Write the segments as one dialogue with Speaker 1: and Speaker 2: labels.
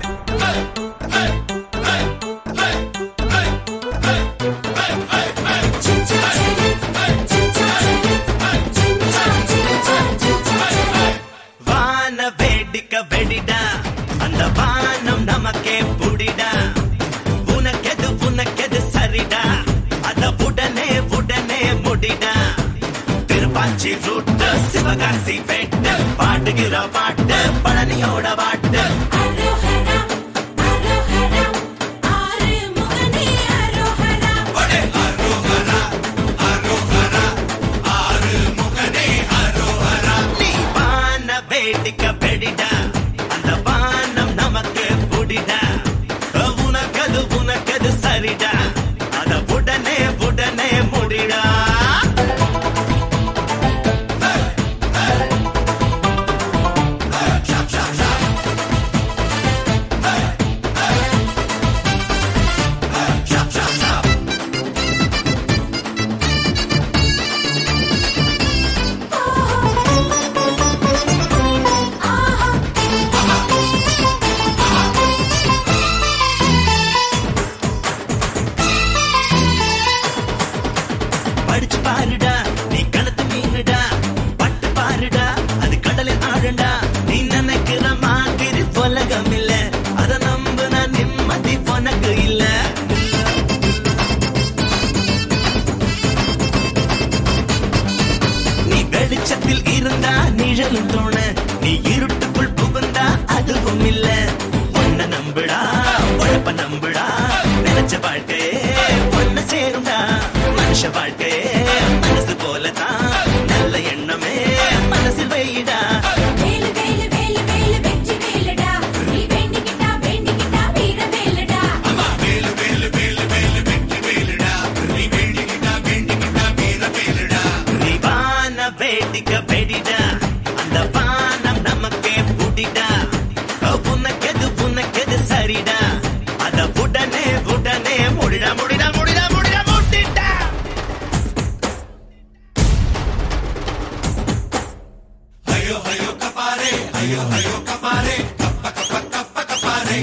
Speaker 1: வெடிடா அந்த வானம் நமக்கே புடிடா உனக்கெது சரிடா அத உடனே முடிடா திருப்பாச்சி ரூட் சிவகாசி வெட்டு பாடுகிற பாட்டு பழனியோட பாட்டு வேடிக்க வெடிடா அந்த வானம் நமக்கு புடிடா உனக்கது சரிடா அத உடனே முடிடா படிச்சு பாருடா நீ கணத்து மீனுடா பட்டு பாருடா அது கடலில் ஆடுண்டா நீ நினைக்கிற மாதிரி உலகம் இல்ல அத நம்புன நிம்மதி உனக்கு இல்ல நீ வெளிச்சத்தில் இருந்தா நிழலும் தோண நீ இருட்டுக்குள் புகுந்தா அதுவும் இல்ல ஒன்ன நம்புடா உழைப்ப நம்புடா நினைச்ச வாழ்க்கை ஒன்ன சேரும்டா மனுஷ வாழ்க்கை மனசு போலதான் நல்ல எண்ணமே மனசில் வைடா நீ வான வேடிக்க வெடிடா அந்த வானம் நமக்கே புடிடா உனக்கெது சரிடா அத உடனே முடிடா Ayo kapare, kapare.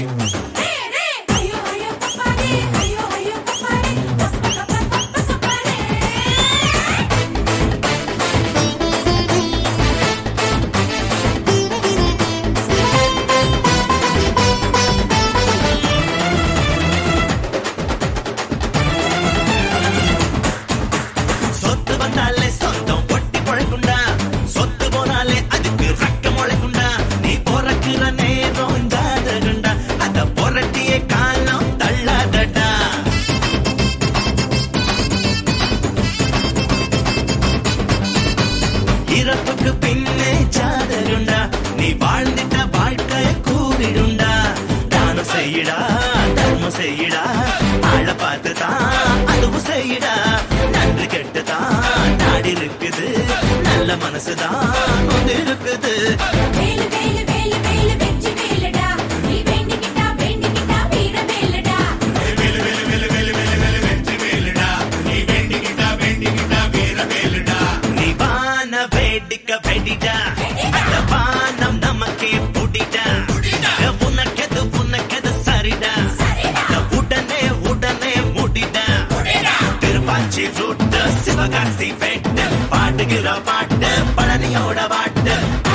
Speaker 1: சொத்து வந்தாலே சொந்தம் பொட்டி பொழைக்குண்டா சொத்து போனாலே அதுக்கு ரக்க முளைக்குண்டா நீ பொறக்கிற நேரம் ஜாதகண்டா அத பொறட்டிய காலம் தள்ளாதடா இறப்புக்கு பின்னே ஜாதகண்டா நீ வாழ்ந்துட்ட வாழ்க்கைய கூறிடுண்டா தானம் செய்யடா தர்மம் செய்யடா ஆள பார்த்துதான் அதுவும் செய்யடா நன்றி கெட்டுதான் நாடி இருக்குது நல்ல மனசுதான் ஒன்று இருக்குது நீ வான வேடிக்க வெடிடா அந்த வானம் நமக்கே புடிடா உனக்கெது சரிடா அத உடனே முடிடா திருப்பாச்சி ரூட் சிவகாசி வெட்டு பாடுகிற பாட்டு பழனியோட பாட்டு